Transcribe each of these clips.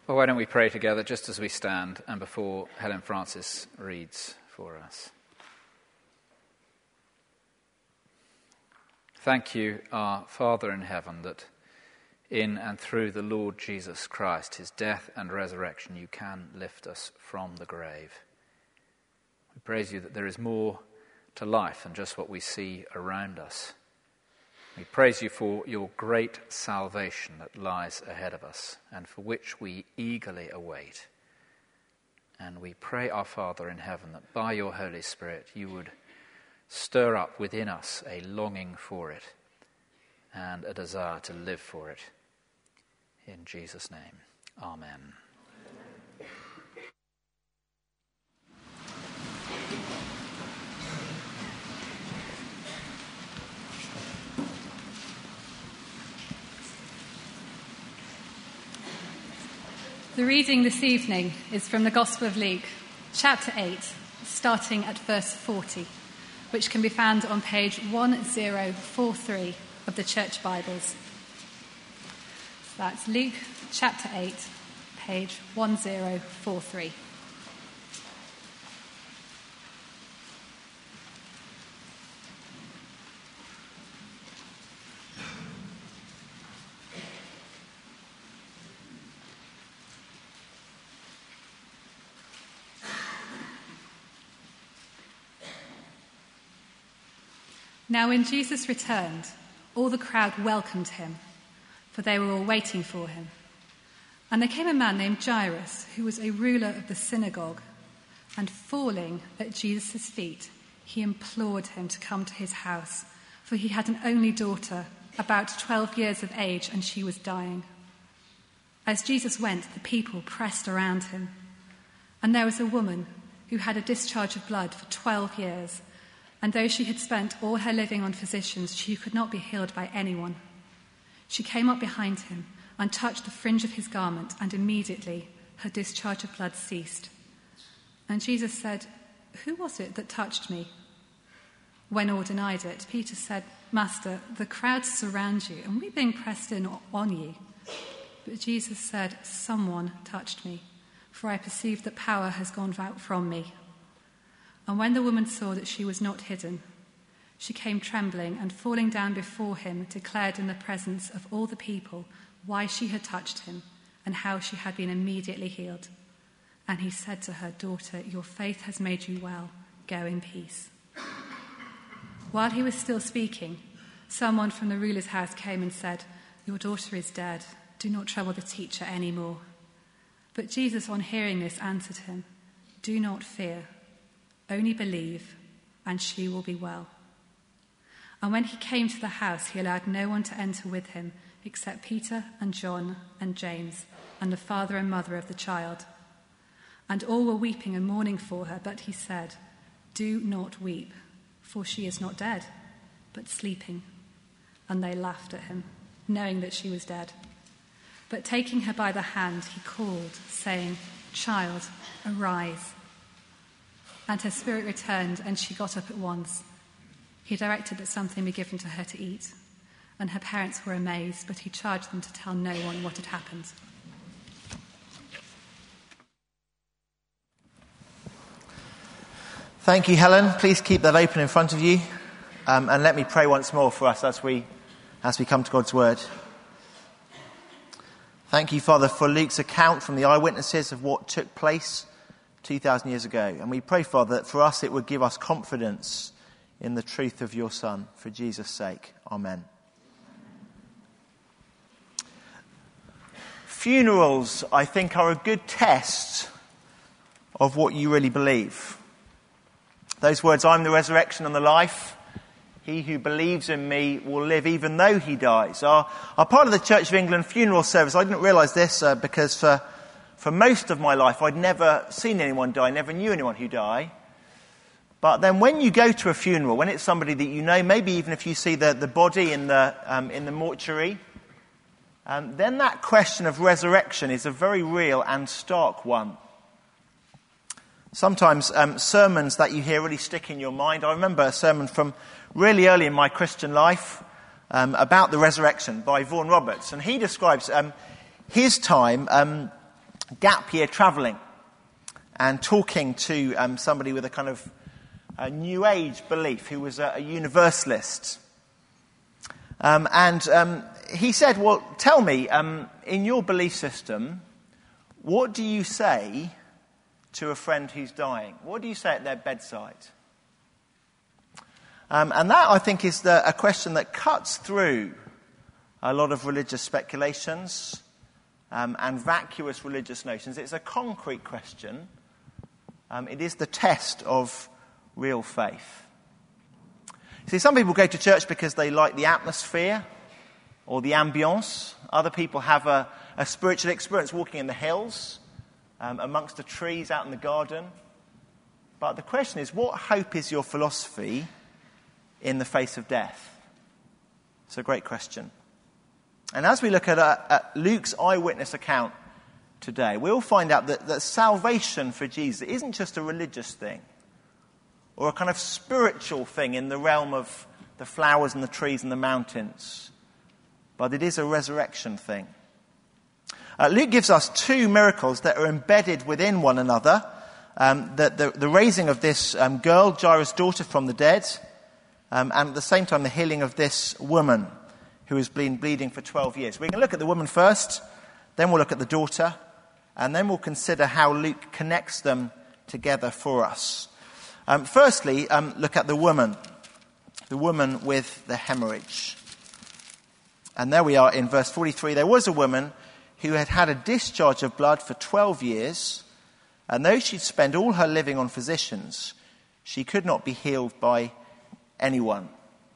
Well, why don't we pray together just as we stand and before Helen Francis reads for us. Thank you, our Father in heaven, that in and through the Lord Jesus Christ, his death and resurrection, you can lift us from the grave. We praise you that there is more to life than just what we see around us. We praise you for your great salvation that lies ahead of us and for which we eagerly await. And we pray, our Father in heaven, that by your Holy Spirit you would stir up within us a longing for it and a desire to live for it. In Jesus' name, amen. The reading this evening is from the Gospel of Luke, chapter 8, starting at verse 40, which can be found on page 1043 of the Church Bibles. So that's Luke, chapter 8, page 1043. Now when Jesus returned, all the crowd welcomed him, for they were all waiting for him. And there came a man named Jairus, who was a ruler of the synagogue, and falling at Jesus' feet, he implored him to come to his house, for he had an only daughter, about 12 years of age, and she was dying. As Jesus went, the people pressed around him. And there was a woman who had a discharge of blood for 12 years, and though she had spent all her living on physicians, she could not be healed by anyone. She came up behind him and touched the fringe of his garment, and immediately her discharge of blood ceased. And Jesus said, "Who was it that touched me?" When all denied it, Peter said, "Master, the crowds surround you, and we're being pressed in on you." But Jesus said, "Someone touched me, for I perceive that power has gone out from me." And when the woman saw that she was not hidden, she came trembling and falling down before him, declared in the presence of all the people why she had touched him and how she had been immediately healed. And he said to her, "Daughter, your faith has made you well. Go in peace." While he was still speaking, someone from the ruler's house came and said, "Your daughter is dead. Do not trouble the teacher anymore." But Jesus, on hearing this, answered him, "Do not fear. Only believe, and she will be well." And when he came to the house, he allowed no one to enter with him except Peter and John and James and the father and mother of the child. And all were weeping and mourning for her, but he said, "Do not weep, for she is not dead, but sleeping." And they laughed at him, knowing that she was dead. But taking her by the hand, he called, saying, "Child, arise." And her spirit returned, and she got up at once. He directed that something be given to her to eat, and her parents were amazed, but he charged them to tell no one what had happened. Thank you, Helen. Please keep that open in front of you, and let me pray once more for us as we come to God's word. Thank you, Father, for Luke's account from the eyewitnesses of what took place 2,000 years ago. And we pray, Father, that for us it would give us confidence in the truth of your Son, for Jesus' sake. Amen. Funerals, I think, are a good test of what you really believe. Those words, "I'm the resurrection and the life. He who believes in me will live even though he dies," are part of the Church of England funeral service. I didn't realise this because for most of my life, I'd never seen anyone die, never knew anyone who died. But then when you go to a funeral, when it's somebody that you know, maybe even if you see the body in the mortuary, then that question of resurrection is a very real and stark one. Sometimes sermons that you hear really stick in your mind. I remember a sermon from really early in my Christian life about the resurrection by Vaughan Roberts. And he describes his time gap year travelling and talking to somebody with a kind of a New Age belief who was a universalist. And he said, well, tell me, in your belief system, what do you say to a friend who's dying? What do you say at their bedside? And that, I think, is a question that cuts through a lot of religious speculations and vacuous religious notions. It's a concrete question. It is the test of real faith. See, some people go to church because they like the atmosphere or the ambience. Other people have a spiritual experience walking in the hills, amongst the trees out in the garden. But the question is, what hope is your philosophy in the face of death? It's a great question. And as we look at Luke's eyewitness account today, we'll find out that salvation for Jesus isn't just a religious thing or a kind of spiritual thing in the realm of the flowers and the trees and the mountains, but it is a resurrection thing. Luke gives us two miracles that are embedded within one another. The raising of this girl, Jairus' daughter, from the dead, and at the same time the healing of this woman who has been bleeding for 12 years. We can look at the woman first, then we'll look at the daughter, and then we'll consider how Luke connects them together for us. Firstly, look at the woman with the hemorrhage. And there we are in verse 43. There was a woman who had had a discharge of blood for 12 years, and though she'd spent all her living on physicians, she could not be healed by anyone.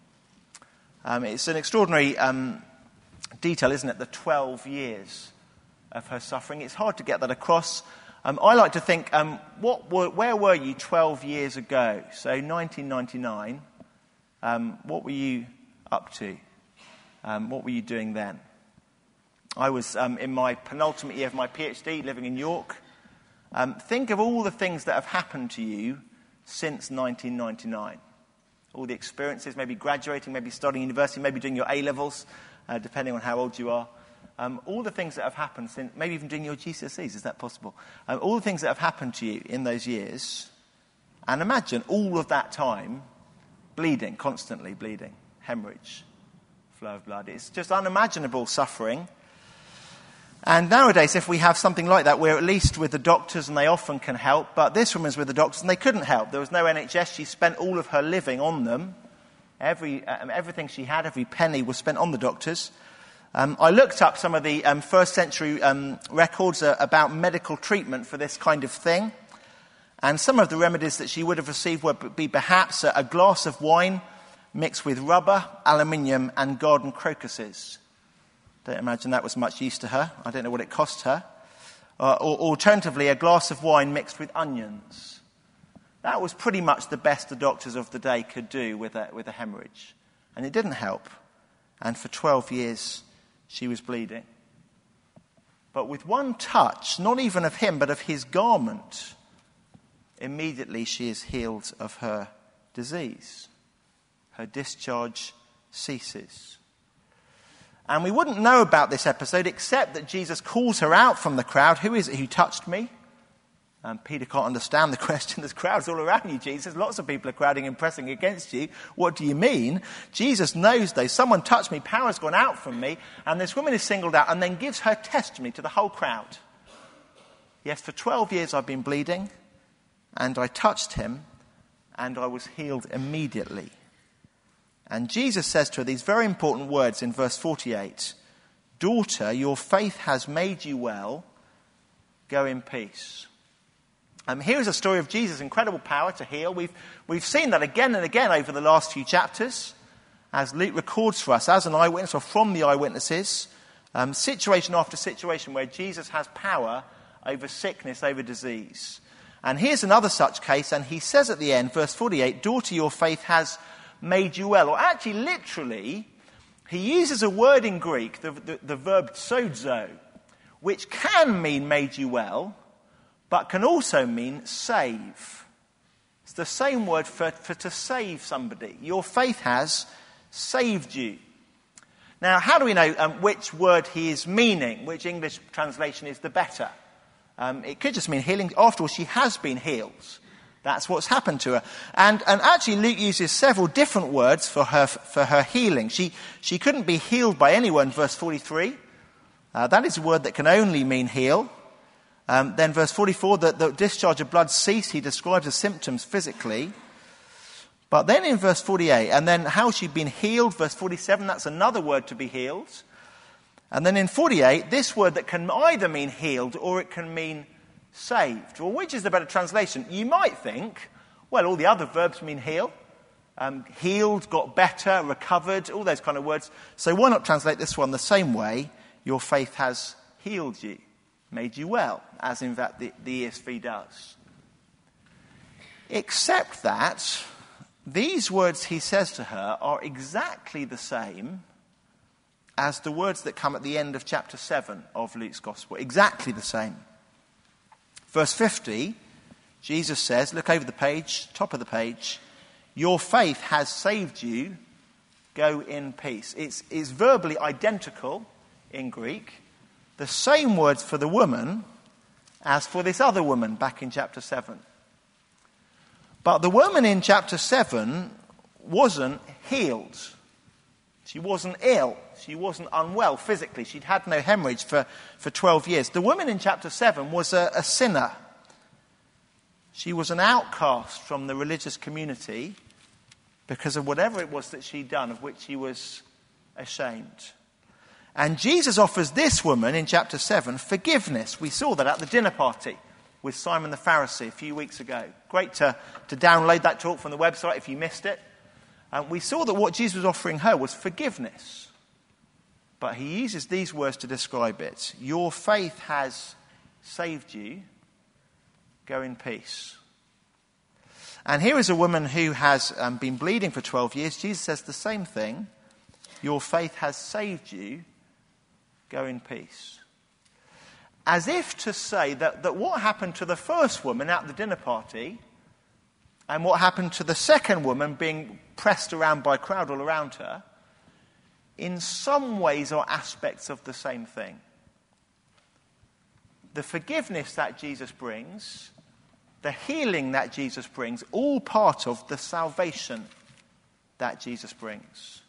It's an extraordinary detail, isn't it? The 12 years of her suffering. It's hard to get that across. I like to think, where were you 12 years ago? So 1999. What were you up to? What were you doing then? I was in my penultimate year of my PhD, living in York. Think of all the things that have happened to you since 1999. All the experiences, maybe graduating, maybe studying university, maybe doing your A-levels, depending on how old you are. All the things that have happened since, maybe even doing your GCSEs, is that possible? All the things that have happened to you in those years. And imagine all of that time bleeding, constantly bleeding, hemorrhage, flow of blood. It's just unimaginable suffering. And nowadays, if we have something like that, we're at least with the doctors and they often can help. But this woman's with the doctors and they couldn't help. There was no NHS. She spent all of her living on them. Everything she had, every penny was spent on the doctors. I looked up some of the first century records about medical treatment for this kind of thing. And some of the remedies that she would have received would be perhaps a glass of wine mixed with rubber, aluminium and garden crocuses. Don't imagine that was much use to her. I don't know what it cost her. Or alternatively, a glass of wine mixed with onions. That was pretty much the best the doctors of the day could do with a hemorrhage. And it didn't help. And for 12 years, she was bleeding. But with one touch, not even of him, but of his garment, immediately she is healed of her disease. Her discharge ceases. And we wouldn't know about this episode except that Jesus calls her out from the crowd. Who is it who touched me? Peter can't understand the question. There's crowds all around you, Jesus. Lots of people are crowding and pressing against you. What do you mean? Jesus knows, though. Someone touched me. Power has gone out from me. And this woman is singled out and then gives her testimony to the whole crowd. Yes, for 12 years I've been bleeding. And I touched him. And I was healed immediately. And Jesus says to her these very important words in verse 48. Daughter, your faith has made you well. Go in peace. Here's a story of Jesus' incredible power to heal. We've seen that again and again over the last few chapters, as Luke records for us as an eyewitness or from the eyewitnesses, situation after situation where Jesus has power over sickness, over disease. And here's another such case, and he says at the end, verse 48, daughter, your faith has made you well. Or actually, literally, he uses a word in Greek, the verb sozo, which can mean made you well, but can also mean save. It's the same word for to save somebody. Your faith has saved you. Now, how do we know which word he is meaning? Which English translation is the better? It could just mean healing. After all, she has been healed. That's what's happened to her. And actually Luke uses several different words for her healing. She couldn't be healed by anyone, verse 43. That is a word that can only mean heal. Then verse 44, that the discharge of blood ceased. He describes the symptoms physically. But then in verse 48, and then how she'd been healed, verse 47, that's another word to be healed. And then in 48, this word that can either mean healed or it can mean saved. Well, which is the better translation? You might think, well, all the other verbs mean heal. Healed, got better, recovered, all those kind of words. So why not translate this one the same way? Your faith has healed you, made you well, as in fact the ESV does. Except that these words he says to her are exactly the same as the words that come at the end of chapter 7 of Luke's Gospel. Exactly the same. Verse 50, Jesus says, look over the page, top of the page, your faith has saved you, go in peace. It's verbally identical in Greek, the same words for the woman as for this other woman back in chapter 7. But the woman in chapter 7 wasn't healed. She wasn't ill. She wasn't unwell physically. She'd had no hemorrhage for 12 years. The woman in chapter 7 was a sinner. She was an outcast from the religious community because of whatever it was that she'd done, of which she was ashamed. And Jesus offers this woman in chapter 7 forgiveness. We saw that at the dinner party with Simon the Pharisee a few weeks ago. Great to download that talk from the website if you missed it. We saw that what Jesus was offering her was forgiveness. But he uses these words to describe it. Your faith has saved you. Go in peace. And here is a woman who has been bleeding for 12 years. Jesus says the same thing. Your faith has saved you. Go in peace. As if to say that what happened to the first woman at the dinner party and what happened to the second woman being pressed around by a crowd all around her, in some ways are aspects of the same thing. The forgiveness that Jesus brings, the healing that Jesus brings, all part of the salvation that Jesus brings.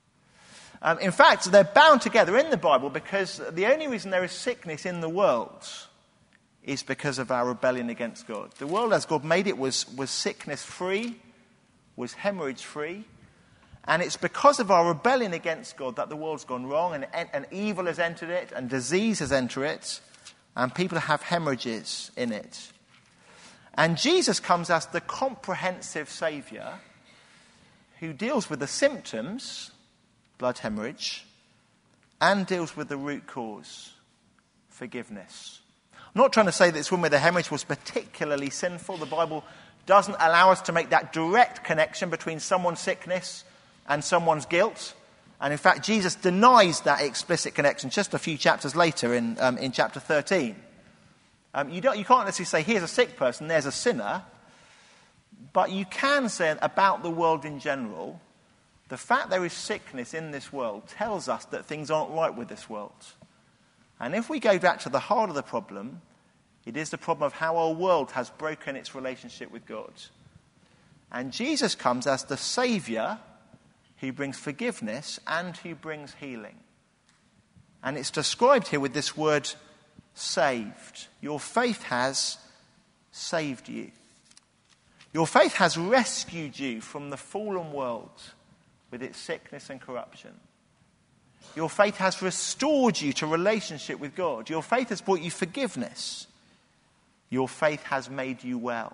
In fact, they're bound together in the Bible because the only reason there is sickness in the world is because of our rebellion against God. The world as God made it was sickness-free, was hemorrhage-free, and it's because of our rebellion against God that the world's gone wrong and evil has entered it and disease has entered it and people have hemorrhages in it. And Jesus comes as the comprehensive Saviour who deals with the symptoms, blood hemorrhage, and deals with the root cause, forgiveness. I'm not trying to say that this woman with the hemorrhage was particularly sinful. The Bible doesn't allow us to make that direct connection between someone's sickness and someone's guilt. And in fact, Jesus denies that explicit connection just a few chapters later in chapter 13. You can't necessarily say, here's a sick person, there's a sinner. But you can say about the world in general, the fact there is sickness in this world tells us that things aren't right with this world. And if we go back to the heart of the problem, it is the problem of how our world has broken its relationship with God. And Jesus comes as the Saviour who brings forgiveness and who brings healing. And it's described here with this word, saved. Your faith has saved you. Your faith has rescued you from the fallen world with its sickness and corruption. Your faith has restored you to relationship with God. Your faith has brought you forgiveness. Your faith has made you well.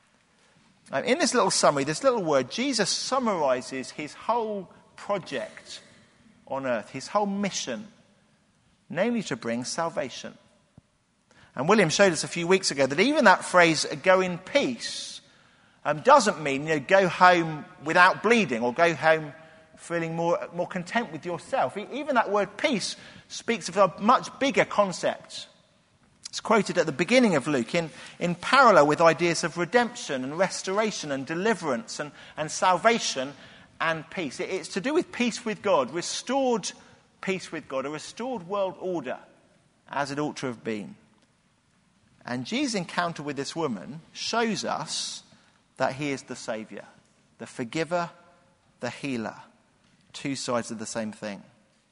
In this little summary, this little word, Jesus summarizes his whole project on earth, his whole mission, namely to bring salvation. And William showed us a few weeks ago that even that phrase, go in peace, doesn't mean go home without bleeding or go home feeling more content with yourself. Even that word peace speaks of a much bigger concept. It's quoted at the beginning of Luke in parallel with ideas of redemption and restoration and deliverance and salvation and peace. It's to do with peace with God, restored peace with God, a restored world order as it ought to have been. And Jesus' encounter with this woman shows us that he is the Saviour, the forgiver, the healer. Two sides of the same thing.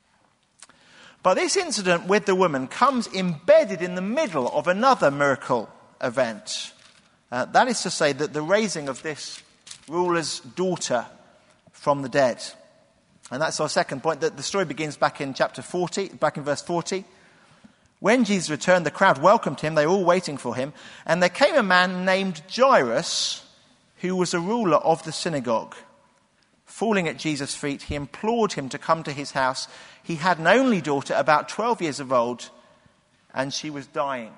But this incident with the woman comes embedded in the middle of another miracle event. That is to say that the raising of this ruler's daughter from the dead. And that's our second point, that the story begins back in chapter 40, back in verse 40. When Jesus returned, the crowd welcomed him. They were all waiting for him. And there came a man named Jairus, who was a ruler of the synagogue. Falling at Jesus' feet, he implored him to come to his house. He had an only daughter, about 12 years of old, and she was dying.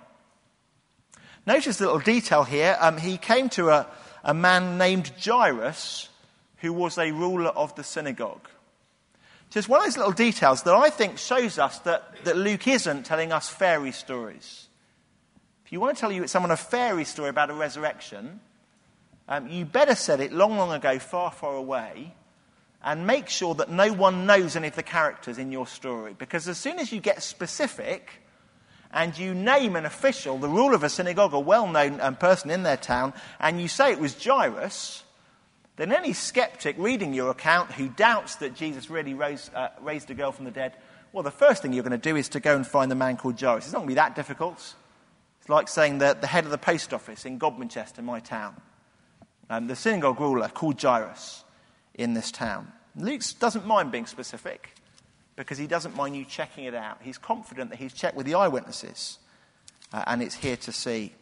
Notice the little detail here. He came to a man named Jairus, who was a ruler of the synagogue. Just one of those little details that I think shows us that Luke isn't telling us fairy stories. If you want to tell someone a fairy story about a resurrection, you better set it long, long ago, far, far away, and make sure that no one knows any of the characters in your story. Because as soon as you get specific and you name an official, the ruler of a synagogue, a well-known person in their town, and you say it was Jairus, then any skeptic reading your account who doubts that Jesus really raised a girl from the dead, well, the first thing you're going to do is to go and find the man called Jairus. It's not going to be that difficult. It's like saying that the head of the post office in Godmanchester, my town, the synagogue ruler called Jairus in this town. Luke doesn't mind being specific because he doesn't mind you checking it out. He's confident that he's checked with the eyewitnesses and it's here to see.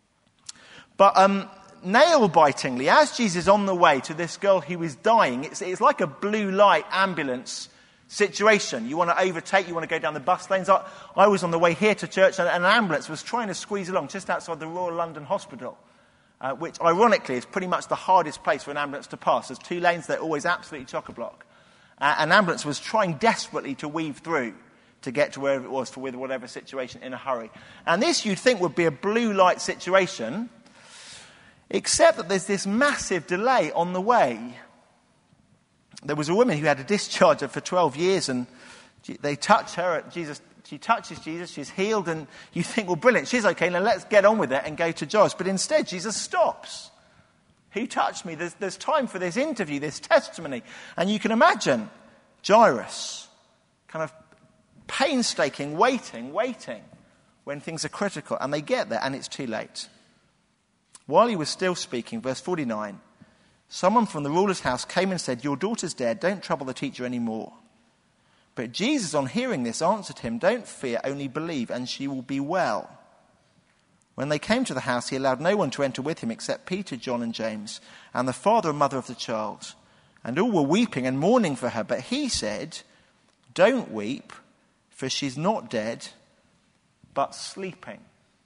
But nail-bitingly, as Jesus is on the way to this girl who is dying, it's like a blue light ambulance situation. You want to overtake, you want to go down the bus lanes. I was on the way here to church and an ambulance was trying to squeeze along just outside the Royal London Hospital, which ironically is pretty much the hardest place for an ambulance to pass. There's two lanes, they're always absolutely chock-a-block. An ambulance was trying desperately to weave through to get to wherever it was with whatever situation in a hurry. And this you'd think would be a blue light situation, except that there's this massive delay on the way. There was a woman who had a discharge for 12 years and they touch her. She touches Jesus, she's healed, and you think, well, brilliant, she's okay, now let's get on with it and go to Jairus. But instead, Jesus stops. Who touched me? There's time for this interview, this testimony. And you can imagine Jairus kind of painstaking, waiting when things are critical. And they get there and it's too late. While he was still speaking, verse 49, someone from the ruler's house came and said, "Your daughter's dead, don't trouble the teacher anymore." But Jesus, on hearing this, answered him, "Don't fear, only believe, and she will be well." When they came to the house, he allowed no one to enter with him except Peter, John, and James, and the father and mother of the child. And all were weeping and mourning for her. But he said, "Don't weep, for she's not dead, but sleeping."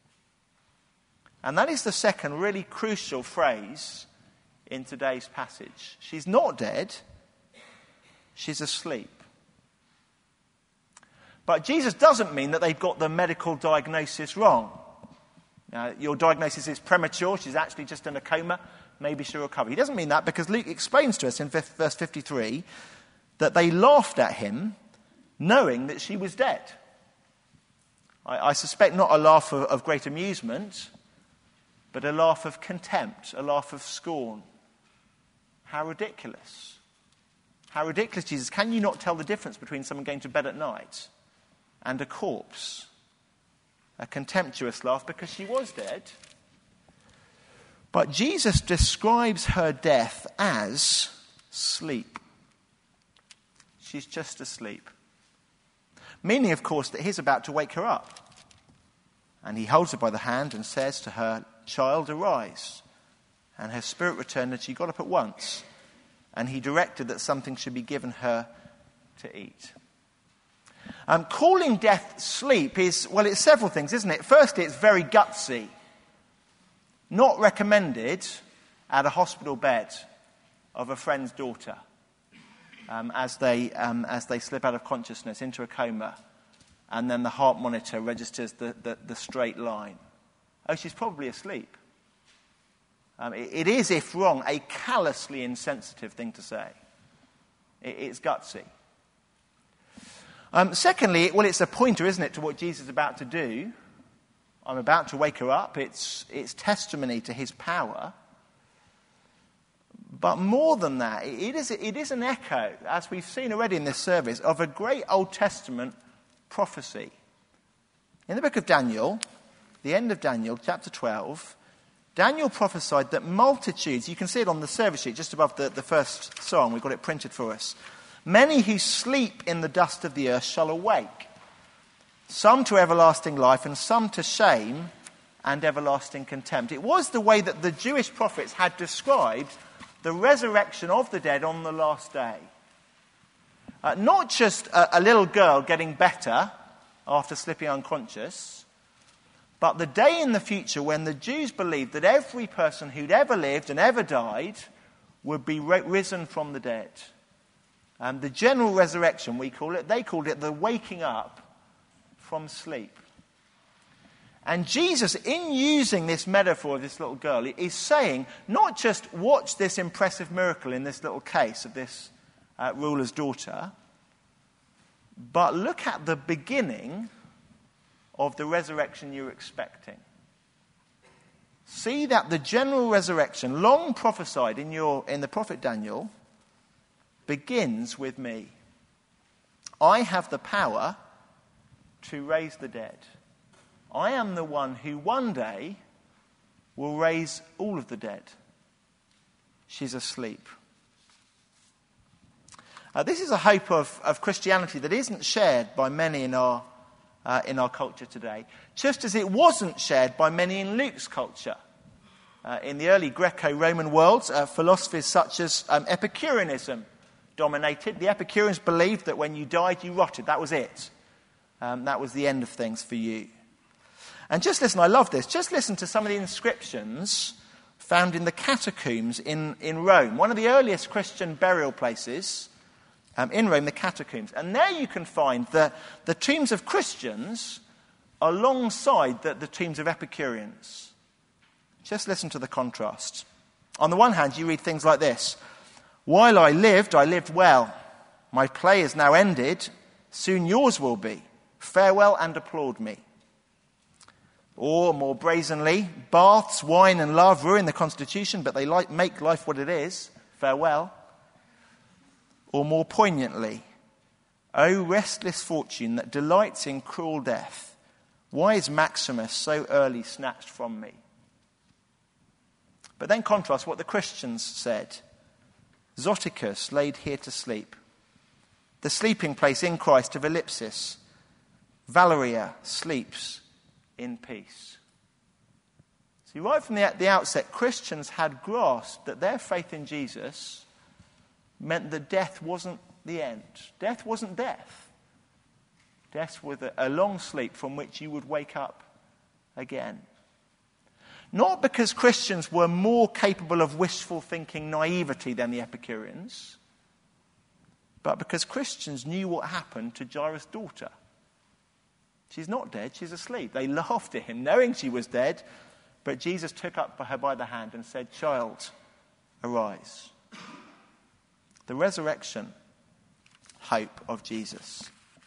And that is the second really crucial phrase in today's passage. She's not dead, she's asleep. But Jesus doesn't mean that they've got the medical diagnosis wrong. Now, your diagnosis is premature, she's actually just in a coma, maybe she'll recover. He doesn't mean that because Luke explains to us in verse 53 that they laughed at him knowing that she was dead. I suspect not a laugh of great amusement, but a laugh of contempt, a laugh of scorn. How ridiculous. How ridiculous, Jesus. Can you not tell the difference between someone going to bed at night and a corpse? A contemptuous laugh because she was dead. But Jesus describes her death as sleep. She's just asleep. Meaning, of course, that he's about to wake her up. And he holds her by the hand and says to her, "Child, arise." And her spirit returned and she got up at once. And he directed that something should be given her to eat. Calling death sleep is, well, it's several things, isn't it? Firstly, it's very gutsy. Not recommended at a hospital bed of a friend's daughter as they slip out of consciousness into a coma, and then the heart monitor registers the straight line. Oh, she's probably asleep. It is, if wrong, a callously insensitive thing to say. It's gutsy. Secondly, well, it's a pointer, isn't it, to what Jesus is about to do. I'm about to wake her up. It's testimony to his power. But more than that, it is an echo, as we've seen already in this service, of a great Old Testament prophecy. In the book of Daniel, the end of Daniel, chapter 12, Daniel prophesied that multitudes, you can see it on the service sheet just above the first song, we've got it printed for us. Many who sleep in the dust of the earth shall awake, some to everlasting life and some to shame and everlasting contempt. It was the way that the Jewish prophets had described the resurrection of the dead on the last day. Not just a little girl getting better after slipping unconscious, but the day in the future when the Jews believed that every person who'd ever lived and ever died would be risen from the dead. The general resurrection, we call it, they called it the waking up from sleep. And Jesus, in using this metaphor of this little girl, is saying, not just watch this impressive miracle in this little case of this ruler's daughter, but look at the beginning of the resurrection you're expecting. See that the general resurrection, long prophesied in the prophet Daniel, begins with me. I have the power to raise the dead. I am the one who one day will raise all of the dead. She's asleep. This is a hope of Christianity that isn't shared by many in our culture today, just as it wasn't shared by many in Luke's culture. In the early Greco-Roman world, philosophies such as Epicureanism dominated. The Epicureans believed that when you died, you rotted. That was it. That was the end of things for you. And just listen, I love this, just listen to some of the inscriptions found in the catacombs in Rome, one of the earliest Christian burial places in Rome, the catacombs. And there you can find the tombs of Christians alongside the tombs of Epicureans. Just listen to the contrast. On the one hand, you read things like this: while I lived well. My play is now ended. Soon yours will be. Farewell and applaud me. Or, more brazenly, baths, wine and love ruin the constitution, but they make life what it is. Farewell. Or more poignantly, O restless fortune that delights in cruel death, why is Maximus so early snatched from me? But then contrast what the Christians said. Zoticus laid here to sleep. The sleeping place in Christ of Ellipsis. Valeria sleeps in peace. See, right from the outset, Christians had grasped that their faith in Jesus meant that death wasn't the end. Death wasn't death. Death was a long sleep from which you would wake up again. Not because Christians were more capable of wishful thinking naivety than the Epicureans, but because Christians knew what happened to Jairus' daughter. She's not dead, she's asleep. They laughed at him, knowing she was dead, but Jesus took up her by the hand and said, "Child, arise." The resurrection hope of Jesus.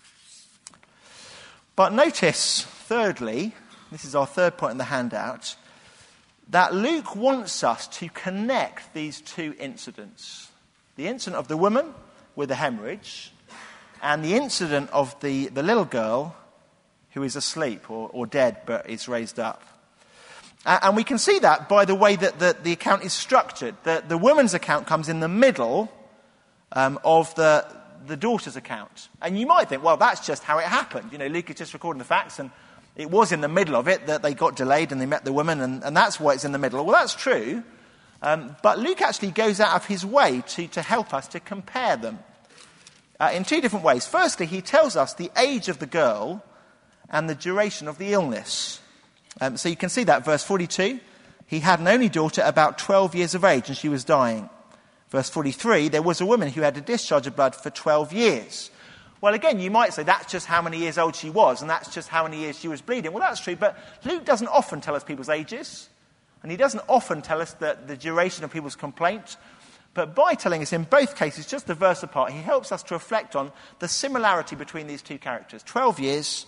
But notice, thirdly, this is our third point in the handout, that Luke wants us to connect these two incidents. The incident of the woman with the hemorrhage and the incident of the little girl who is asleep or dead but is raised up. And we can see that by the way that the account is structured. The woman's account comes in the middle of the daughter's account. And you might think, well, that's just how it happened. You know, Luke is just recording the facts, and it was in the middle of it that they got delayed and they met the woman, and that's why it's in the middle. Well, that's true. But Luke actually goes out of his way to help us to compare them in two different ways. Firstly, he tells us the age of the girl and the duration of the illness. So you can see that, verse 42. He had an only daughter about 12 years of age, and she was dying. Verse 43, there was a woman who had a discharge of blood for 12 years. Well, again, you might say that's just how many years old she was, and that's just how many years she was bleeding. Well, that's true, but Luke doesn't often tell us people's ages, and he doesn't often tell us the duration of people's complaint. But by telling us in both cases, just a verse apart, he helps us to reflect on the similarity between these two characters. 12 years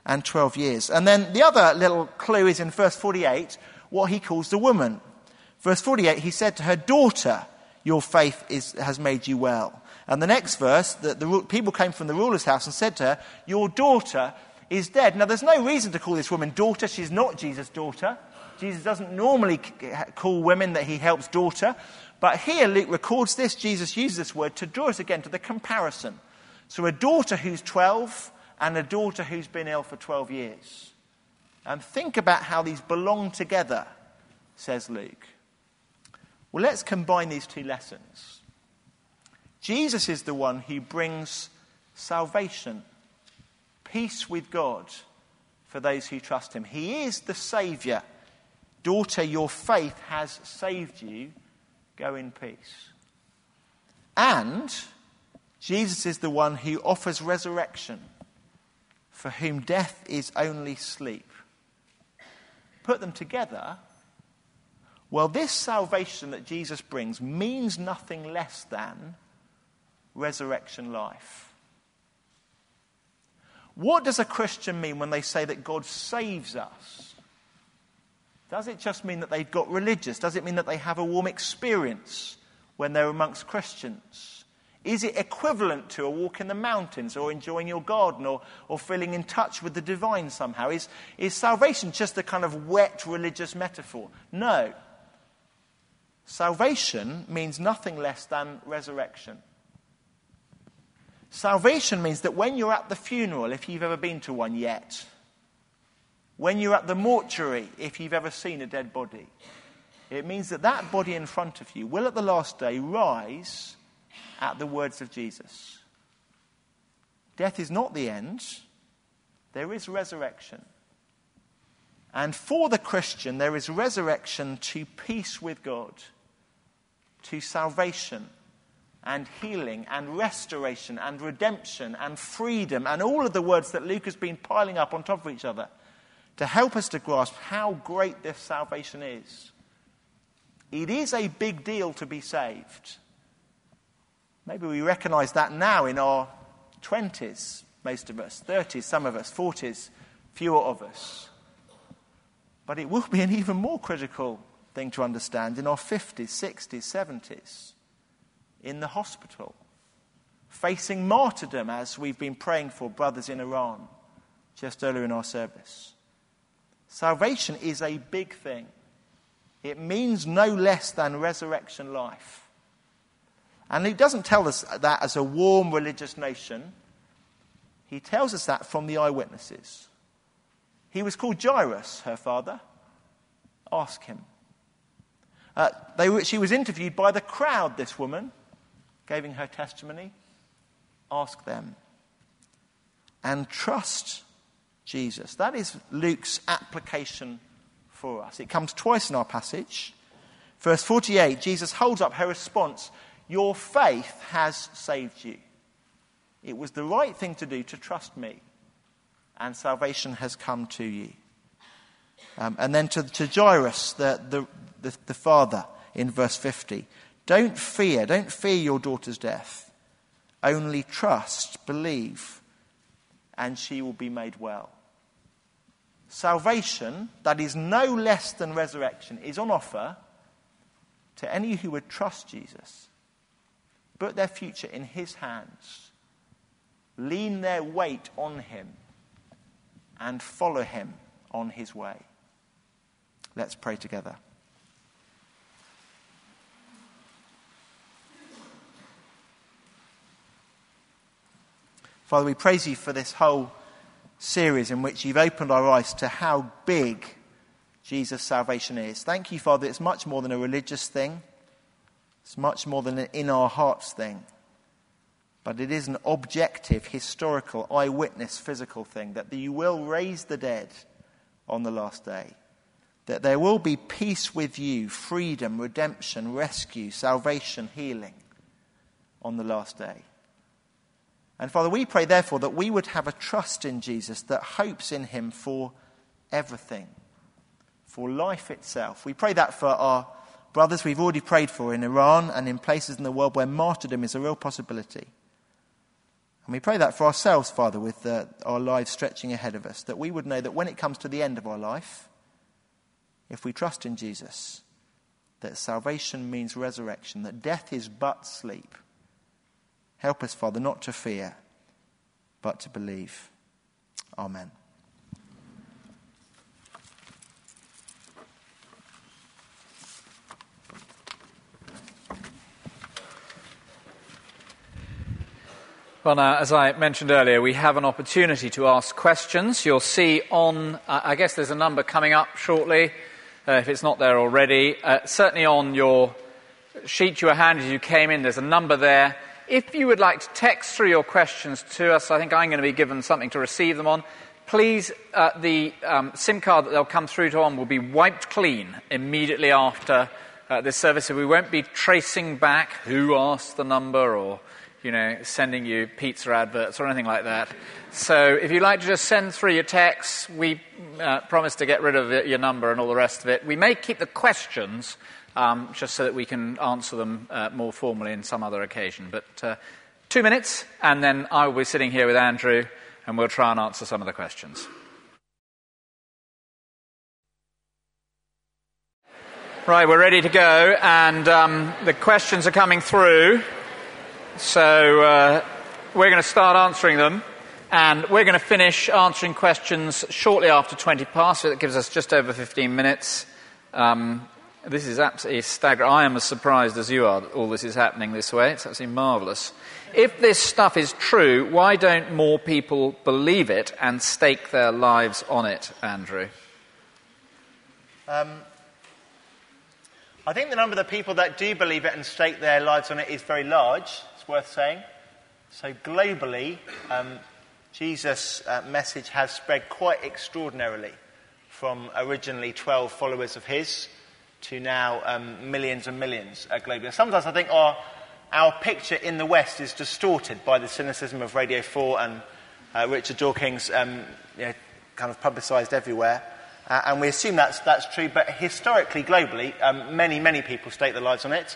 and 12 years. And then the other little clue is in verse 48, what he calls the woman. Verse 48, he said to her, "Daughter, your faith has made you well." And the next verse, the people came from the ruler's house and said to her, "Your daughter is dead." Now, there's no reason to call this woman daughter. She's not Jesus' daughter. Jesus doesn't normally call women that he helps daughter. But here Luke records this. Jesus uses this word to draw us again to the comparison. So a daughter who's 12 and a daughter who's been ill for 12 years. And think about how these belong together, says Luke. Well, let's combine these two lessons. Jesus is the one who brings salvation, peace with God for those who trust him. He is the Saviour. Daughter, your faith has saved you. Go in peace. And Jesus is the one who offers resurrection, for whom death is only sleep. Put them together, well, this salvation that Jesus brings means nothing less than resurrection life. What does a Christian mean when they say that God saves us? Does it just mean that they've got religious? Does it mean that they have a warm experience when they're amongst Christians? Is it equivalent to a walk in the mountains or enjoying your garden or feeling in touch with the divine somehow? Is salvation just a kind of wet religious metaphor? No. Salvation means nothing less than resurrection. Salvation means that when you're at the funeral, if you've ever been to one yet, when you're at the mortuary, if you've ever seen a dead body, it means that that body in front of you will at the last day rise at the words of Jesus. Death is not the end. There is resurrection. And for the Christian, there is resurrection to peace with God, to salvation and healing and restoration and redemption and freedom and all of the words that Luke has been piling up on top of each other to help us to grasp how great this salvation is. It is a big deal to be saved. Maybe we recognise that now in our 20s, most of us, 30s, some of us, 40s, fewer of us. But it will be an even more critical thing to understand in our 50s, 60s, 70s, in the hospital, facing martyrdom as we've been praying for brothers in Iran just earlier in our service. Salvation is a big thing. It means no less than resurrection life. And he doesn't tell us that as a warm religious notion. He tells us that from the eyewitnesses. He was called Jairus, her father. Ask him. She was interviewed by the crowd, this woman, giving her testimony. Ask them. And trust Jesus. That is Luke's application for us. It comes twice in our passage. Verse 48, Jesus holds up her response. Your faith has saved you. It was the right thing to do to trust me. And salvation has come to you. And then to Jairus, the father, in verse 50. Don't fear your daughter's death. Only trust, believe, and she will be made well. Salvation, that is no less than resurrection, is on offer to any who would trust Jesus, put their future in his hands, lean their weight on him, and follow him on his way. Let's pray together. Father, we praise you for this whole series in which you've opened our eyes to how big Jesus' salvation is. Thank you, Father, it's much more than a religious thing. It's much more than an in our hearts thing. But it is an objective, historical, eyewitness, physical thing, that you will raise the dead on the last day. That there will be peace with you, freedom, redemption, rescue, salvation, healing on the last day. And Father, we pray therefore that we would have a trust in Jesus that hopes in him for everything, for life itself. We pray that for our brothers we've already prayed for in Iran and in places in the world where martyrdom is a real possibility. And we pray that for ourselves, Father, with our lives stretching ahead of us, that we would know that when it comes to the end of our life, if we trust in Jesus, that salvation means resurrection, that death is but sleep. Help us, Father, not to fear, but to believe. Amen. Well, now, as I mentioned earlier, we have an opportunity to ask questions. You'll see on, I guess there's a number coming up shortly, if it's not there already. Certainly on your sheet you were handed as you came in, there's a number there. If you would like to text through your questions to us, I think I'm going to be given something to receive them on. Please, the SIM card that they'll come through to on will be wiped clean immediately after this service, so we won't be tracing back who asked the number or sending you pizza adverts or anything like that. So if you'd like to just send through your texts, we promise to get rid of your number and all the rest of it. We may keep the questions just so that we can answer them more formally in some other occasion. But 2 minutes, and then I will be sitting here with Andrew, and we'll try and answer some of the questions. Right, we're ready to go, and the questions are coming through. So we're going to start answering them, and we're going to finish answering questions shortly after 20 past, so that gives us just over 15 minutes. This is absolutely staggering. I am as surprised as you are that all this is happening this way. It's absolutely marvellous. If this stuff is true, why don't more people believe it and stake their lives on it, Andrew? I think the number of people that do believe it and stake their lives on it is very large. Worth saying. So globally, Jesus' message has spread quite extraordinarily, from originally 12 followers of his to now millions and millions globally. Sometimes I think our picture in the West is distorted by the cynicism of Radio 4 and Richard Dawkins kind of publicised everywhere. And we assume that's true, but historically, globally, many people stake their lives on it.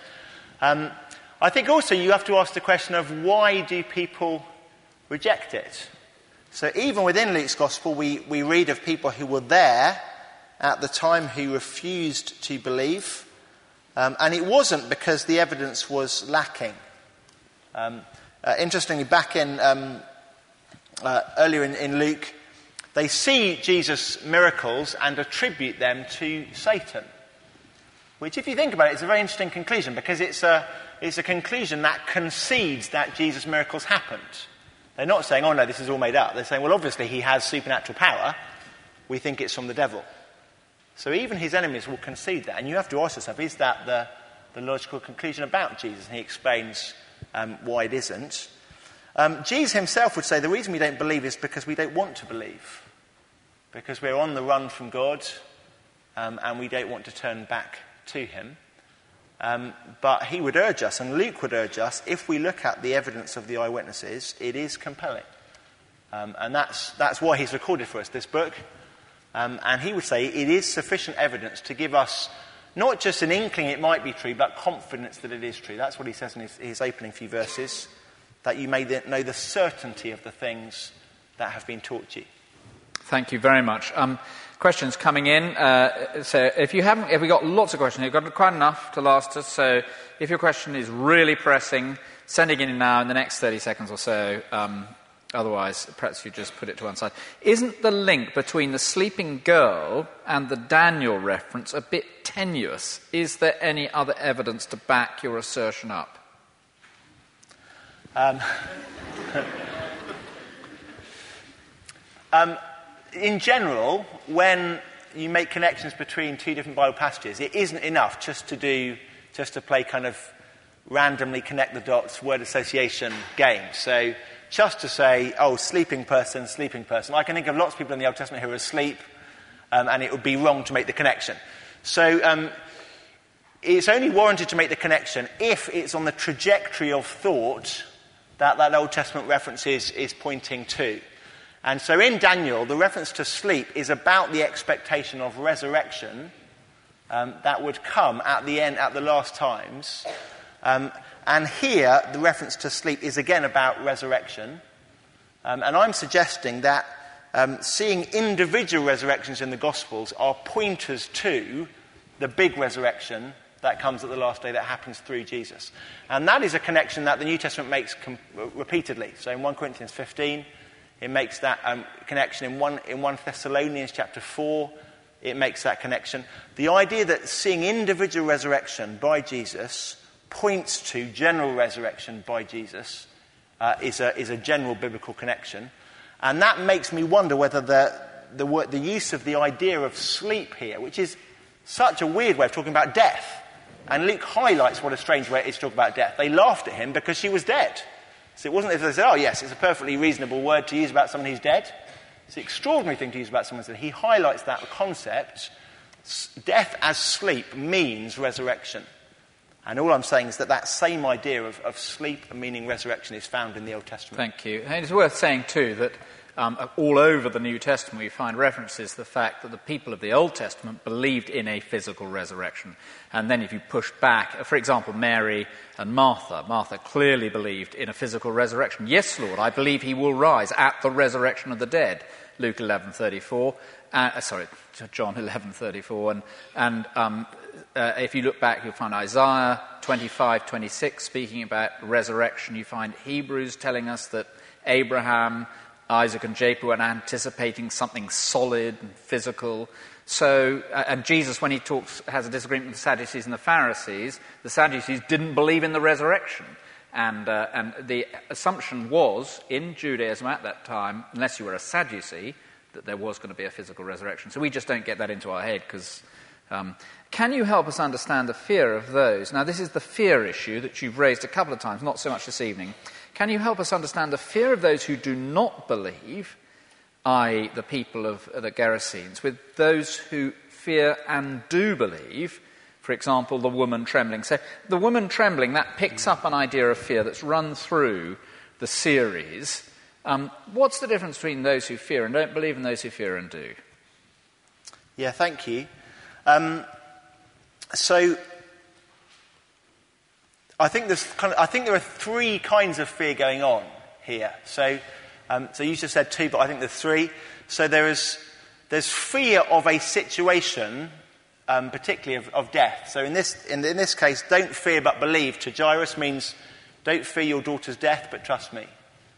I think also you have to ask the question of why do people reject it? So even within Luke's Gospel, we read of people who were there at the time who refused to believe. And it wasn't because the evidence was lacking. Interestingly, back in earlier in Luke, they see Jesus' miracles and attribute them to Satan. Which, if you think about it, is a very interesting conclusion, because it's a conclusion that concedes that Jesus' miracles happened. They're not saying, oh no, this is all made up. They're saying, well, obviously he has supernatural power. We think it's from the devil. So even his enemies will concede that. And you have to ask yourself, is that the logical conclusion about Jesus? And he explains why it isn't. Jesus himself would say the reason we don't believe is because we don't want to believe. Because we're on the run from God, and we don't want to turn back to him. But he would urge us, and Luke would urge us, if we look at the evidence of the eyewitnesses, it is compelling. And that's why he's recorded for us this book. And he would say it is sufficient evidence to give us not just an inkling it might be true, but confidence that it is true. That's what he says in his opening few verses, that you may know the certainty of the things that have been taught you. Thank you very much. Questions coming in. So if we got lots of questions, you've got quite enough to last us. So if your question is really pressing, send it in now in the next 30 seconds or so. Otherwise, perhaps you just put it to one side. Isn't the link between the sleeping girl and the Daniel reference a bit tenuous? Is there any other evidence to back your assertion up? In general, when you make connections between two different Bible passages, it isn't enough just to play kind of randomly connect the dots word association games. So just to say, oh, sleeping person. I can think of lots of people in the Old Testament who are asleep, and it would be wrong to make the connection. So it's only warranted to make the connection if it's on the trajectory of thought that Old Testament reference is pointing to. And so in Daniel, the reference to sleep is about the expectation of resurrection that would come at the end, at the last times. And here, the reference to sleep is again about resurrection. And I'm suggesting that seeing individual resurrections in the Gospels are pointers to the big resurrection that comes at the last day that happens through Jesus. And that is a connection that the New Testament makes repeatedly. So in 1 Corinthians 15, it makes that connection. In 1 Thessalonians chapter 4, it makes that connection. The idea that seeing individual resurrection by Jesus points to general resurrection by Jesus is a general biblical connection. And that makes me wonder whether the use of the idea of sleep here, which is such a weird way of talking about death, and Luke highlights what a strange way it is to talk about death. They laughed at him because she was dead. So it wasn't as if they said, oh yes, it's a perfectly reasonable word to use about someone who's dead. It's an extraordinary thing to use about someone who's dead. He highlights that concept. Death as sleep means resurrection. And all I'm saying is that same idea of sleep meaning resurrection is found in the Old Testament. Thank you. And it's worth saying, too, that all over the New Testament we find references to the fact that the people of the Old Testament believed in a physical resurrection. And then if you push back, for example, Mary and Martha clearly believed in a physical resurrection. Yes, Lord, I believe he will rise at the resurrection of the dead. Luke 11:34. John 11:34. And if you look back, you'll find Isaiah 25:26 speaking about resurrection. You find Hebrews telling us that Abraham, Isaac and Jacob were anticipating something solid and physical. So, and Jesus, when he has a disagreement with the Sadducees and the Sadducees didn't believe in the resurrection. And the assumption was, in Judaism at that time, unless you were a Sadducee, that there was going to be a physical resurrection. So we just don't get that into our head because... can you help us understand the fear of those? Now, this is the fear issue that you've raised a couple of times, not so much this evening. Can you help us understand the fear of those who do not believe, i.e. the people of the Gerasenes, with those who fear and do believe, for example, the woman trembling? So the woman trembling, that picks up an idea of fear that's run through the series. What's the difference between those who fear and don't believe and those who fear and do? Yeah, thank you. So I think there are three kinds of fear going on here. So you just said two, but I think there's three. So there's fear of a situation, particularly of death. So in this case, don't fear but believe to Jairus means don't fear your daughter's death, but trust me.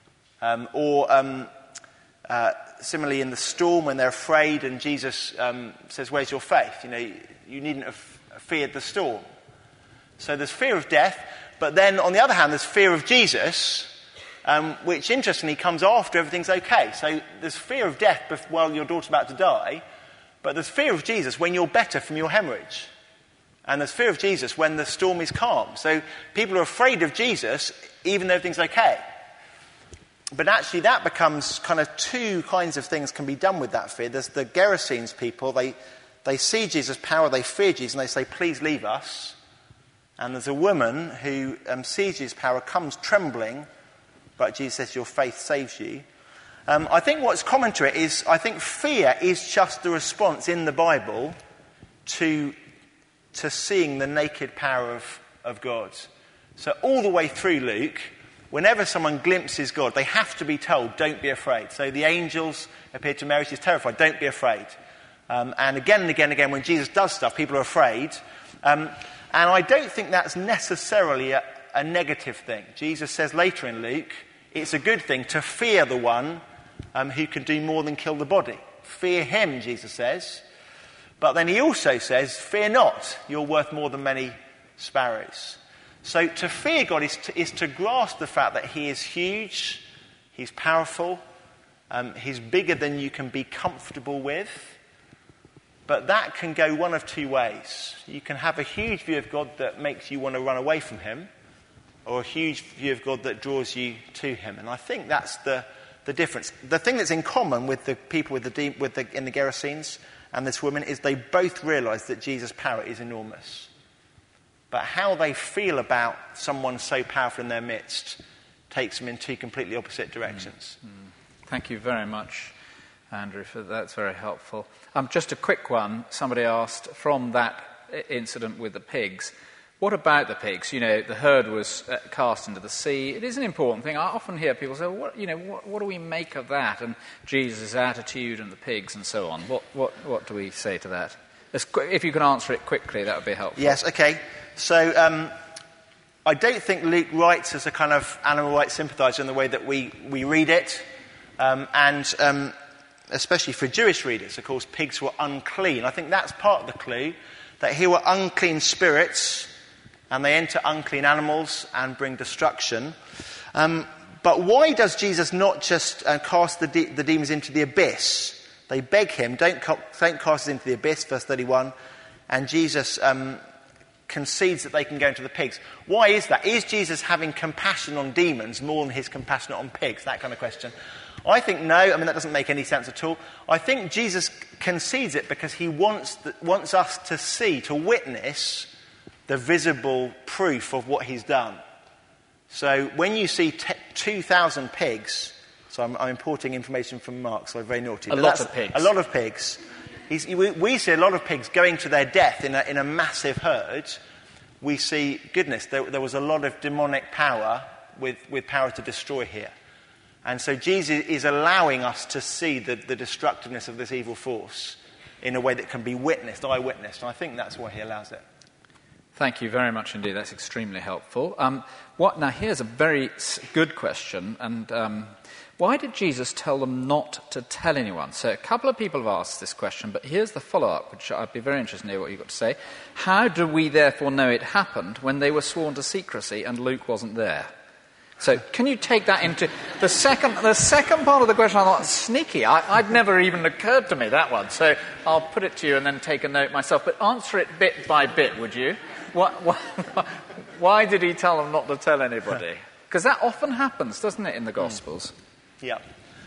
Similarly, in the storm, when they're afraid, and Jesus says, "Where's your faith?" You needn't have feared the storm. So there's fear of death, but then on the other hand, there's fear of Jesus, which interestingly comes after everything's okay. So there's fear of death while your daughter's about to die, but there's fear of Jesus when you're better from your hemorrhage. And there's fear of Jesus when the storm is calm. So people are afraid of Jesus even though everything's okay. But actually that becomes kind of two kinds of things can be done with that fear. There's the Gerasenes people, they see Jesus' power, they fear Jesus, and they say, "Please leave us." And there's a woman who sees Jesus' power, comes trembling, but Jesus says, "Your faith saves you." I think what's common to it is, I think fear is just the response in the Bible to seeing the naked power of God. So all the way through Luke, whenever someone glimpses God, they have to be told, "Don't be afraid." So the angels appear to Mary, she's terrified, "Don't be afraid." And again, when Jesus does stuff, people are afraid. And I don't think that's necessarily a negative thing. Jesus says later in Luke, it's a good thing to fear the one who can do more than kill the body. Fear him, Jesus says. But then he also says, "Fear not, you're worth more than many sparrows." So to fear God is to grasp the fact that he is huge, he's powerful, he's bigger than you can be comfortable with. But that can go one of two ways. You can have a huge view of God that makes you want to run away from him, or a huge view of God that draws you to him. And I think that's the difference. The thing that's in common with the people in the Gerasenes and this woman is they both realise that Jesus' power is enormous. But how they feel about someone so powerful in their midst takes them in two completely opposite directions. Thank you very much, Andrew, for that's very helpful. Just a quick one. Somebody asked, from that incident with the pigs, What about the pigs? The herd was cast into the sea. It is an important thing. I often hear people say, what do we make of that? And Jesus' attitude and the pigs and so on. What do we say to that? If you can answer it quickly, that would be helpful. Yes, okay. So I don't think Luke writes as a kind of animal rights sympathiser in the way that we read it. And especially for Jewish readers, of course, pigs were unclean. I think that's part of the clue, that here were unclean spirits, and they enter unclean animals and bring destruction. But why does Jesus not just cast the demons into the abyss? They beg him, don't cast us into the abyss, verse 31, and Jesus concedes that they can go into the pigs. Why is that? Is Jesus having compassion on demons more than he's compassionate on pigs? That kind of question. I think no. I mean, that doesn't make any sense at all. I think Jesus concedes it because he wants us to see, to witness the visible proof of what he's done. So when you see 2,000 pigs, so I'm importing information from Mark, so I'm very naughty. A lot of pigs. A lot of pigs. We see a lot of pigs going to their death in a massive herd. We see, goodness, there was a lot of demonic power with power to destroy here. And so Jesus is allowing us to see the destructiveness of this evil force in a way that can be witnessed, eye-witnessed. And I think that's why he allows it. Thank you very much indeed. That's extremely helpful. Now, here's a very good question. And why did Jesus tell them not to tell anyone? So a couple of people have asked this question, but here's the follow-up, which I'd be very interested to hear what you've got to say. How do we therefore know it happened when they were sworn to secrecy and Luke wasn't there? So can you take that into the second part of the question? I thought, sneaky. I'd never even occurred to me, that one. So I'll put it to you and then take a note myself. But answer it bit by bit, would you? Why did he tell them not to tell anybody? Because that often happens, doesn't it, in the Gospels? Yeah.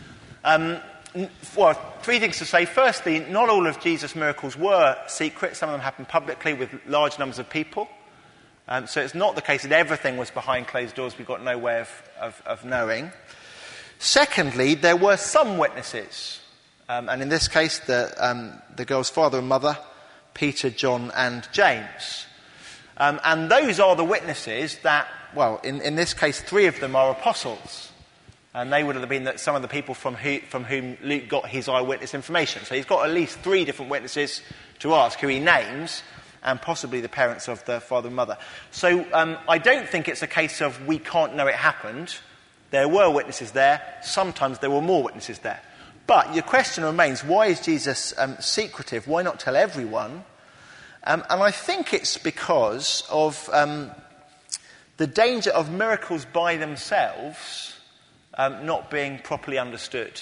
Well, three things to say. Firstly, not all of Jesus' miracles were secret. Some of them happened publicly with large numbers of people. So it's not the case that everything was behind closed doors. We've got no way of knowing. Secondly, there were some witnesses. And in this case, the girl's father and mother, Peter, John, and James. And those are the witnesses that, well, in this case, three of them are apostles. And they would have been some of the people from whom Luke got his eyewitness information. So he's got at least three different witnesses to ask, who he names, and possibly the parents of the father and mother. So I don't think it's a case of we can't know it happened. There were witnesses there. Sometimes there were more witnesses there. But your question remains, why is Jesus secretive? Why not tell everyone? And I think it's because of the danger of miracles by themselves not being properly understood.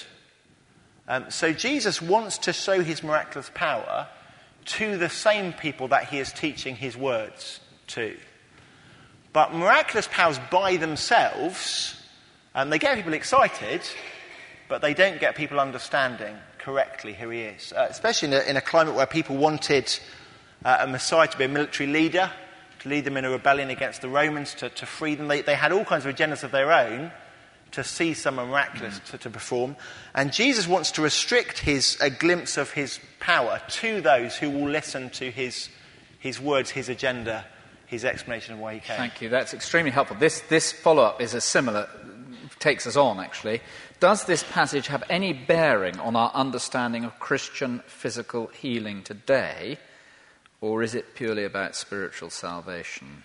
So Jesus wants to show his miraculous power to the same people that he is teaching his words to. But miraculous powers by themselves, they get people excited, but they don't get people understanding correctly who he is. Especially in a climate where people wanted a Messiah to be a military leader, to lead them in a rebellion against the Romans, to free them. They had all kinds of agendas of their own to see someone miraculous to perform. And Jesus wants to restrict a glimpse of his power to those who will listen to his words, his agenda, his explanation of why he came. Thank you. That's extremely helpful. This follow-up is takes us on, actually. Does this passage have any bearing on our understanding of Christian physical healing today, or is it purely about spiritual salvation?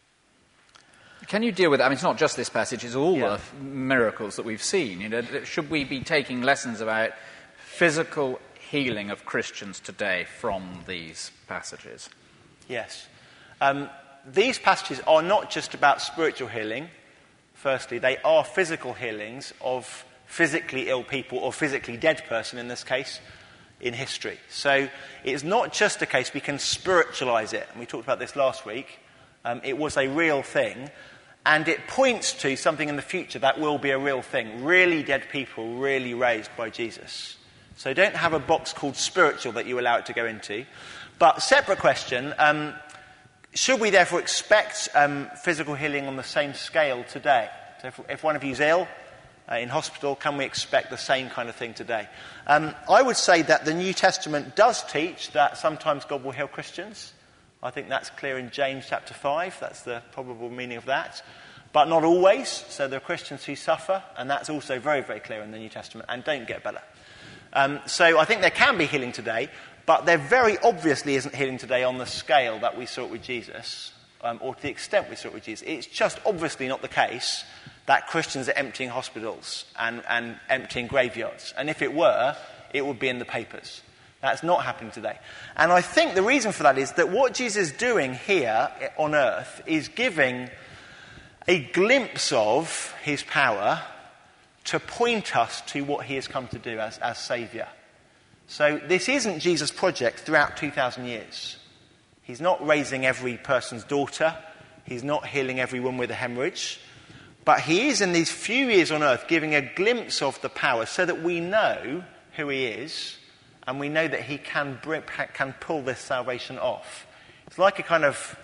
Can you deal with it? I mean, it's not just this passage, it's all the miracles that we've seen. Should we be taking lessons about physical healing of Christians today from these passages? Yes. These passages are not just about spiritual healing. Firstly, they are physical healings of physically ill people or physically dead person, in this case, in history. So it's not just a case we can spiritualize it. And we talked about this last week. It was a real thing. And it points to something in the future that will be a real thing. Really dead people, really raised by Jesus. So don't have a box called spiritual that you allow it to go into. But separate question, should we therefore expect physical healing on the same scale today? So if one of you is ill in hospital, can we expect the same kind of thing today? I would say that the New Testament does teach that sometimes God will heal Christians. I think that's clear in James chapter 5. That's the probable meaning of that. But not always. So there are Christians who suffer, and that's also very, very clear in the New Testament, and don't get better. So I think there can be healing today, but there very obviously isn't healing today on the scale that we saw it with Jesus, or to the extent we saw it with Jesus. It's just obviously not the case that Christians are emptying hospitals and emptying graveyards. And if it were, it would be in the papers. That's not happening today. And I think the reason for that is that what Jesus is doing here on earth is giving a glimpse of his power to point us to what he has come to do as Saviour. So this isn't Jesus' project throughout 2,000 years. He's not raising every person's daughter. He's not healing everyone with a hemorrhage. But he is, in these few years on earth, giving a glimpse of the power so that we know who he is, and we know that he can pull this salvation off. It's like a kind of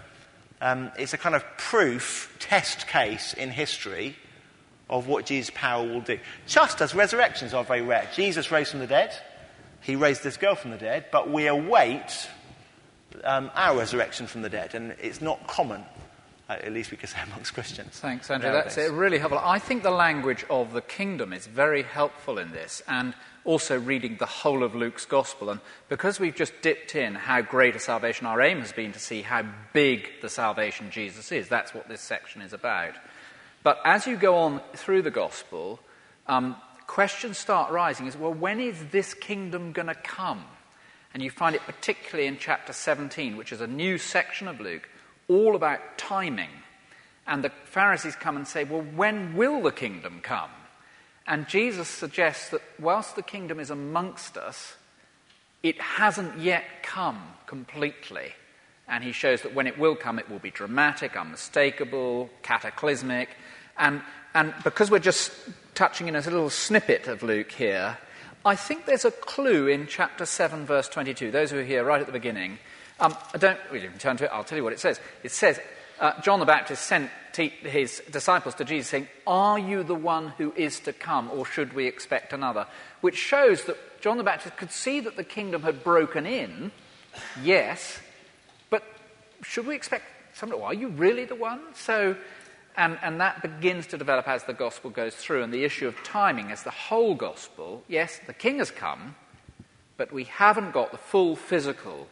proof, test case in history of what Jesus' power will do. Just as resurrections are very rare. Jesus rose from the dead. He raised this girl from the dead, but we await our resurrection from the dead, and it's not common, at least we could say amongst Christians. Thanks, Andrew. That's really helpful. I think the language of the kingdom is very helpful in this, and also reading the whole of Luke's gospel. And because we've just dipped in how great a salvation, our aim has been to see how big the salvation Jesus is. That's what this section is about. But as you go on through the gospel, questions start rising. Is, well, when is this kingdom going to come? And you find it particularly in chapter 17, which is a new section of Luke, all about timing. And the Pharisees come and say, well, when will the kingdom come? And Jesus suggests that whilst the kingdom is amongst us, it hasn't yet come completely. And he shows that when it will come, it will be dramatic, unmistakable, cataclysmic. And because we're just touching in a little snippet of Luke here, I think there's a clue in chapter 7, verse 22. Those who are here right at the beginning, we can turn to it, I'll tell you what it says. It says, John the Baptist sent his disciples to Jesus saying, are you the one who is to come, or should we expect another? Which shows that John the Baptist could see that the kingdom had broken in, yes, but should we expect somebody, are you really the one? So, and that begins to develop as the gospel goes through, and the issue of timing as the whole gospel, yes, the king has come, but we haven't got the full physical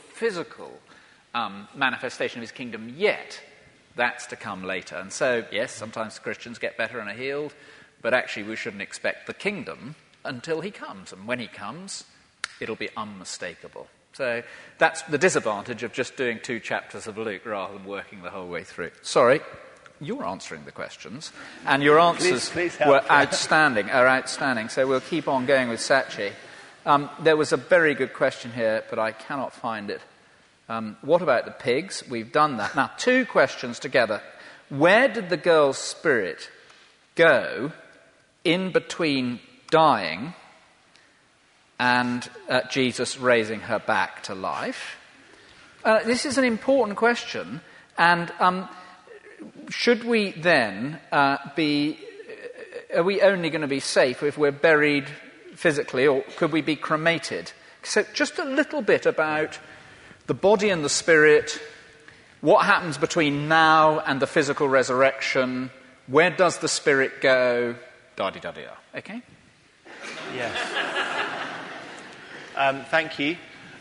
manifestation of his kingdom yet. That's to come later. And so, yes, sometimes Christians get better and are healed, but actually we shouldn't expect the kingdom until he comes. And when he comes, it'll be unmistakable. So that's the disadvantage of just doing 2 chapters of Luke rather than working the whole way through. Sorry, you're answering the questions, and your answers were outstanding. So we'll keep on going with Sachi. There was a very good question here, but I cannot find it. What about the pigs? We've done that. Now, 2 questions together. Where did the girl's spirit go in between dying and Jesus raising her back to life? This is an important question, and should we then are we only going to be safe if we're buried physically, or could we be cremated? So just a little bit about the body and the spirit, what happens between now and the physical resurrection, where does the spirit go, da-di-da-di-da. Okay? Yes. Thank you.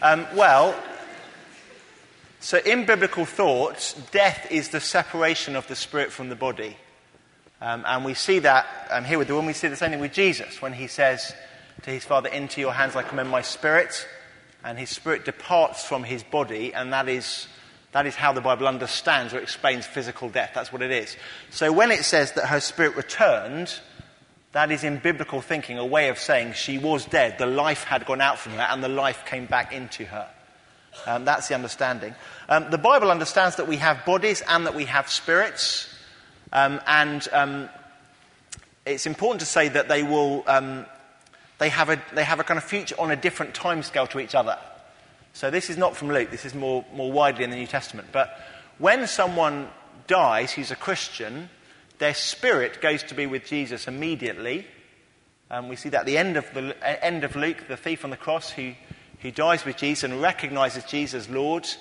So in biblical thought, death is the separation of the spirit from the body. And we see that here with the woman. We see the same thing with Jesus when he says to his Father, into your hands I commend my spirit. And his spirit departs from his body, and that is how the Bible understands or explains physical death. That's what it is. So when it says that her spirit returned, that is in biblical thinking a way of saying she was dead, the life had gone out from her, and the life came back into her. That's the understanding. The Bible understands that we have bodies and that we have spirits, and it's important to say that they will... They have a kind of future on a different timescale to each other. So this is not from Luke. This is more widely in the New Testament. But when someone dies who's a Christian, their spirit goes to be with Jesus immediately. We see that at the end of Luke, the thief on the cross who dies with Jesus and recognises Jesus as Lord.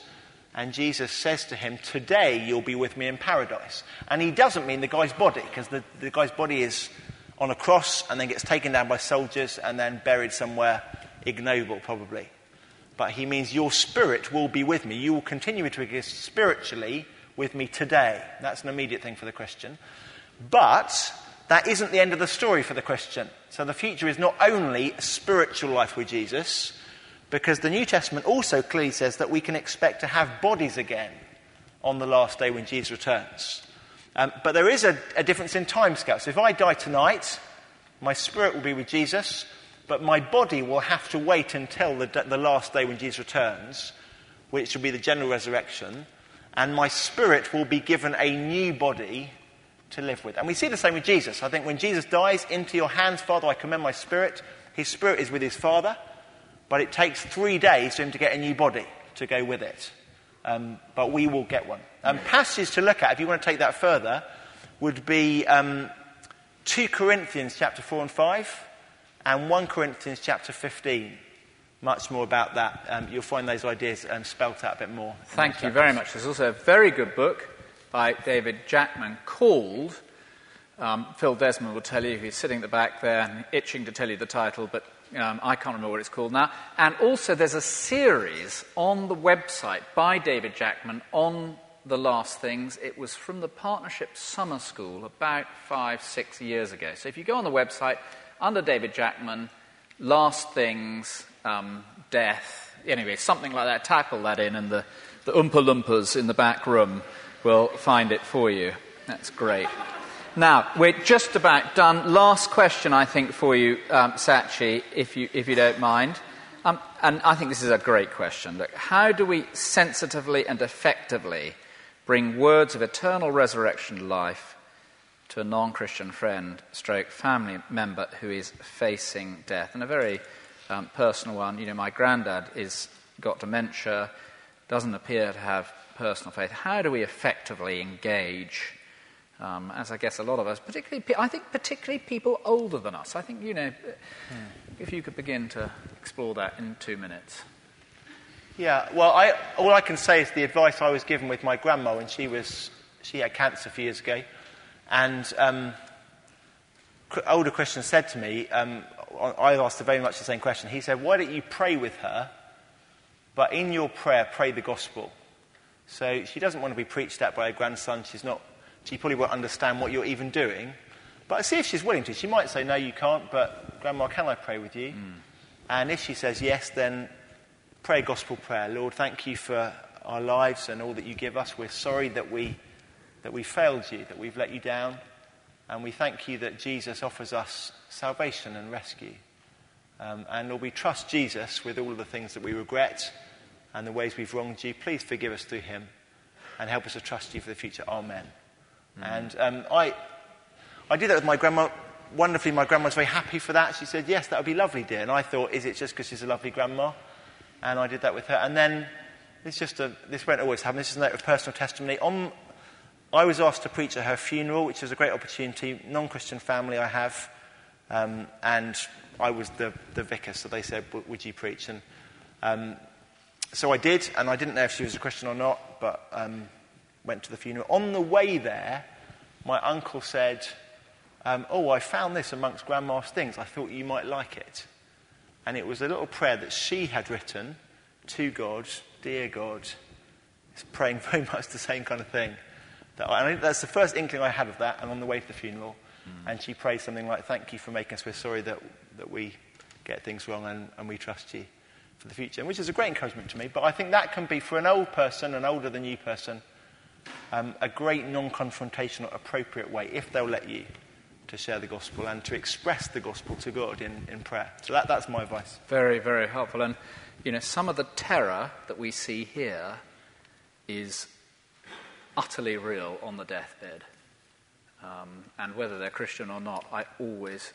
And Jesus says to him, today you'll be with me in paradise. And he doesn't mean the guy's body, because the guy's body is on a cross and then gets taken down by soldiers and then buried somewhere ignoble, probably. But he means your spirit will be with me. You will continue to exist spiritually with me today. That's an immediate thing for the Christian. But that isn't the end of the story for the Christian. So the future is not only a spiritual life with Jesus, because the New Testament also clearly says that we can expect to have bodies again on the last day when Jesus returns. But there is a difference in timescale. So if I die tonight, my spirit will be with Jesus, but my body will have to wait until the last day when Jesus returns, which will be the general resurrection, and my spirit will be given a new body to live with. And we see the same with Jesus. I think when Jesus dies, into your hands, Father, I commend my spirit. His spirit is with his Father, but it takes 3 days for him to get a new body to go with it. But we will get one. Passages to look at, if you want to take that further, would be 2 Corinthians chapter 4 and 5 and 1 Corinthians chapter 15. Much more about that. You'll find those ideas spelt out a bit more. Thank you very much. There's also a very good book by David Jackman called, Phil Desmond will tell you, he's sitting at the back there and itching to tell you the title, but I can't remember what it's called now. And also there's a series on the website by David Jackman on the last things. It was from the Partnership Summer School about 5-6 years ago. So if you go on the website, under David Jackman, last things, death, anyway, something like that, tackle that in, and the Oompa Loompas in the back room will find it for you. That's great. Now, we're just about done. Last question, I think, for you, Sachi, if you don't mind. And I think this is a great question. Look, how do we sensitively and effectively bring words of eternal resurrection life to a non-Christian friend, stroke family member who is facing death? And a very personal one. You know, my granddad got dementia, doesn't appear to have personal faith. How do we effectively engage, as I guess a lot of us, particularly people older than us? I think, if you could begin to explore that in 2 minutes. Yeah, well, all I can say is the advice I was given with my grandma when she had cancer a few years ago. And older Christians said to me, I asked her very much the same question. He said, why don't you pray with her, but in your prayer, pray the gospel. So she doesn't want to be preached at by her grandson. She probably won't understand what you're even doing. But see if she's willing to. She might say, no, you can't, but Grandma, can I pray with you? And if she says yes, then pray a gospel prayer. Lord, thank you for our lives and all that you give us. We're sorry that we failed you, that we've let you down. And we thank you that Jesus offers us salvation and rescue. And Lord, we trust Jesus with all of the things that we regret and the ways we've wronged you. Please forgive us through him and help us to trust you for the future. Amen. And I did that with my grandma. Wonderfully, my grandma was very happy for that. She said, yes, that would be lovely, dear. And I thought, is it just because she's a lovely grandma? And I did that with her. And then this won't always happen. This is a note of personal testimony. I was asked to preach at her funeral, which was a great opportunity. Non-Christian family I have. And I was the vicar, so they said, would you preach? And so I did, and I didn't know if she was a Christian or not, but went to the funeral. On the way there, my uncle said, I found this amongst Grandma's things. I thought you might like it. And it was a little prayer that she had written to God, dear God. It's praying very much the same kind of thing. That's the first inkling I had of that, and on the way to the funeral. And she prayed something like, thank you for making us, we're sorry that we get things wrong and we trust you for the future, which is a great encouragement to me. But I think that can be, for an old person, an older than you person, a great non-confrontational, appropriate way, if they'll let you, to share the gospel and to express the gospel to God in prayer. So that's my advice. Very, very helpful. And, some of the terror that we see here is utterly real on the deathbed. And whether they're Christian or not, I always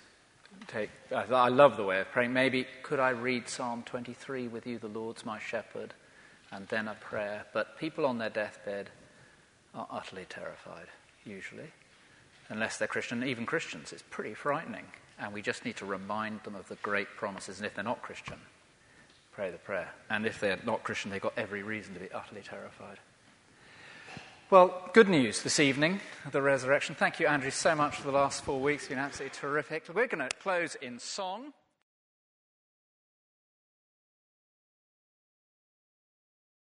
I love the way of praying. Maybe, could I read Psalm 23 with you, the Lord's my shepherd, and then a prayer. But people on their deathbed are utterly terrified, usually, unless they're Christian. Even Christians, it's pretty frightening. And we just need to remind them of the great promises. And if they're not Christian, pray the prayer. And if they're not Christian, they've got every reason to be utterly terrified. Well, good news this evening, the resurrection. Thank you, Andrew, so much for the last 4 weeks. It's been absolutely terrific. We're going to close in song.